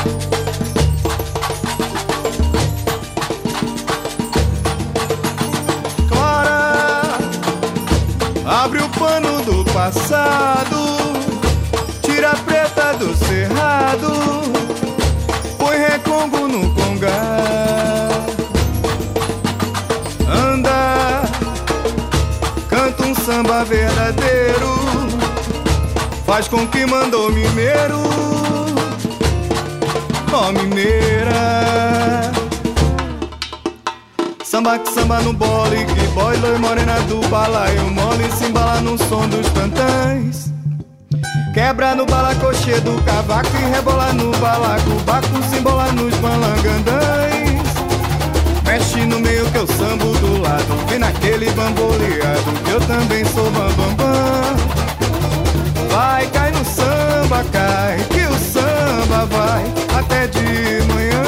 Clara, abre o pano do passado, tira a preta do cerrado, põe recongo no congá. Anda, canta um samba verdadeiro, faz com que mandou mineiro, ó mineira. Samba que samba no bole, que boy, loi morena do balaio mole, se embala no som dos tantãs. Quebra no balacochê do cavaco e rebola no balaco, baco se embola nos balangandãs. Mexe no meio que eu sambo do lado, vem naquele bamboleado, que eu também sou bambambam. Vai, cai no samba, cai, que o samba vai até de manhã.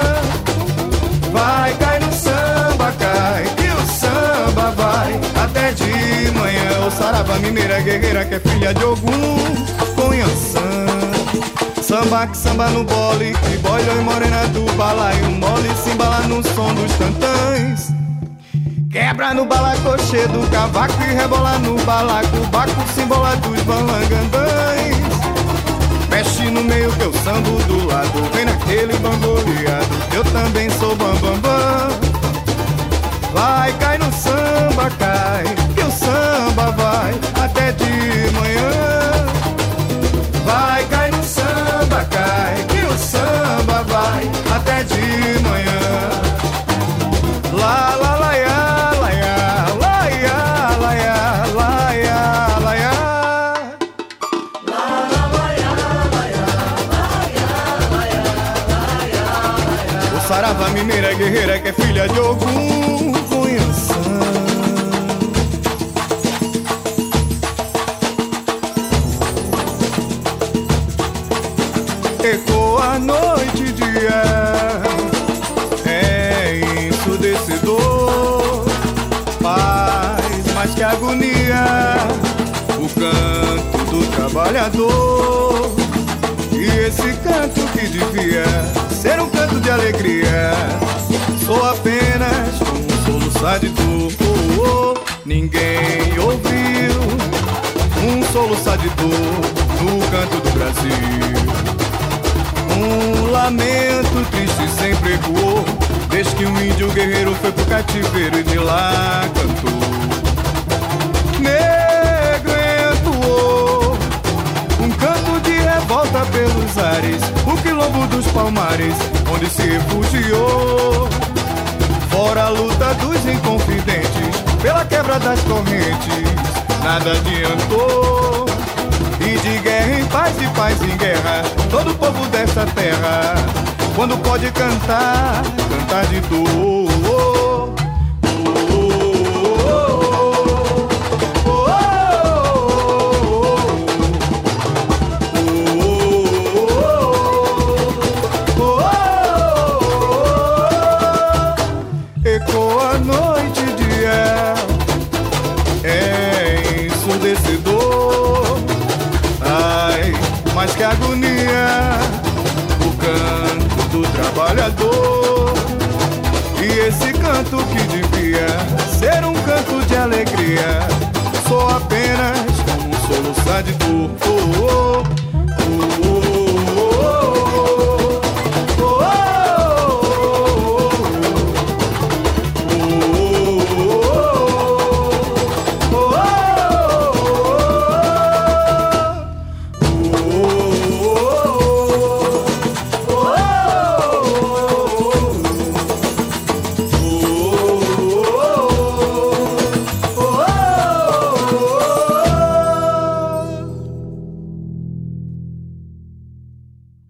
Vai, cai no samba, cai, que o samba vai até de manhã. Ô Saravá mineira guerreira que é filha de Ogum, Conhaçã. Samba que samba no bole, que boy, loi morena do balaio mole, se embala no som dos tantãs. Quebra no balacochê do cavaco e rebola no balaco, baco se embola dos balangandãs. Mexe no meio que eu sambo do lado, vem naquele bamboleado, eu também sou bambambam. Vai, cai no samba, cai, que o samba vai até de manhã. Vai, cai no samba, cai, que o samba vai até de manhã. Lá, lá, lá, ya, lá, ya, lá, ya, lá, ya, lá, ya, lá, ya. O Saravá mineira guerreira que é filha de Ogum, Conhaçã. Ecoa a noite e dia, é ensurdecedor, faz mais que agonia o canto do trabalhador. E esse canto que devia ser um canto de alegria, sou apenas um soluçar de dor. Ninguém ouviu um soluçar de dor no canto do Brasil. Um lamento triste sempre ecoou, desde que um índio guerreiro foi pro cativeiro e de lá cantou. Negro entoou um canto de revolta pelos ares, o quilombo dos Palmares, onde se refugiou. Fora a luta dos inconfidentes, pela quebra das correntes, nada adiantou. E de guerra em paz e paz em guerra, todo o povo desta terra, quando pode cantar, cantar de dor. Ecoa a noite e dia, é ensurdecedor. Ai, mas que agonia o canto do trabalhador. E esse canto que devia ser um canto de alegria, sou apenas um soluçar de dor.